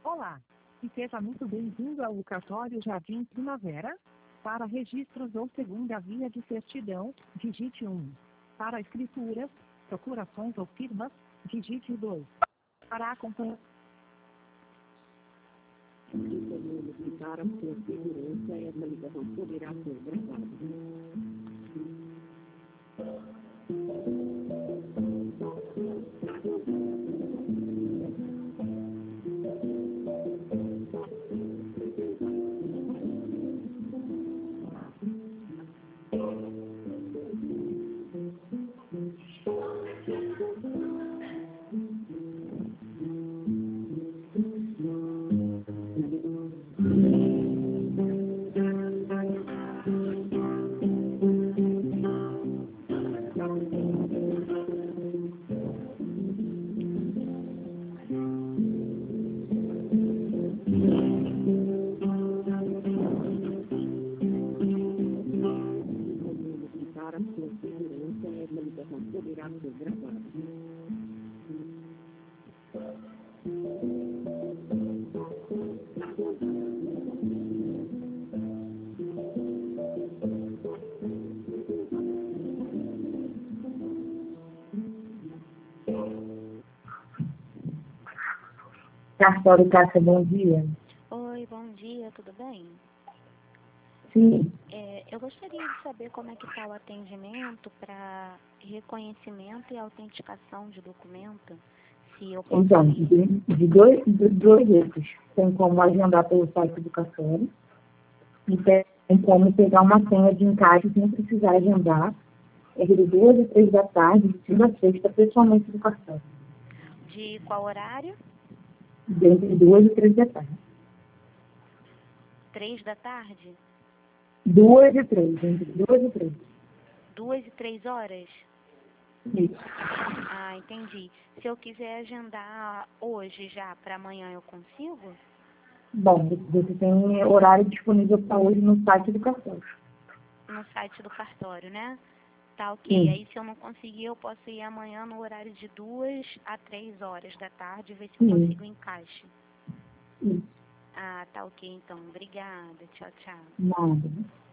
Olá, e seja muito bem-vindo ao cartório Jardim Primavera. Para registros ou segunda via de certidão, digite 1. Para escrituras, procurações ou firmas, digite 2. Para acompanhar... Para sua segurança, essa ligação poderá ser gravada. Para sua segurança, essa ligação poderá ser gravada. Cartório Cássia, bom dia. Oi, bom dia, tudo bem? Sim, Eu gostaria de saber como é que está o atendimento para reconhecimento e autenticação de documento, se eu posso então, ir. de dois jeitos. Tem como agendar pelo site do cartório e tem como pegar uma senha de encaixe sem precisar agendar. É de 2 e 3 da tarde, de segunda a sexta, pessoalmente do cartório. De qual horário? Entre 2 e 3 da tarde. 3 da tarde? 2 e 3, entre 2 e 3. 2 e 3 horas? Isso. Ah, entendi. Se eu quiser agendar hoje já para amanhã, eu consigo? Bom, você tem horário disponível para hoje no site do cartório. No site do cartório, né? Tá, ok. Sim. Aí se eu não conseguir, eu posso ir amanhã no horário de 2 a 3 horas da tarde e ver se eu Sim. consigo encaixe. Isso. Ah, tá ok então. Obrigada. Tchau, tchau. Nada.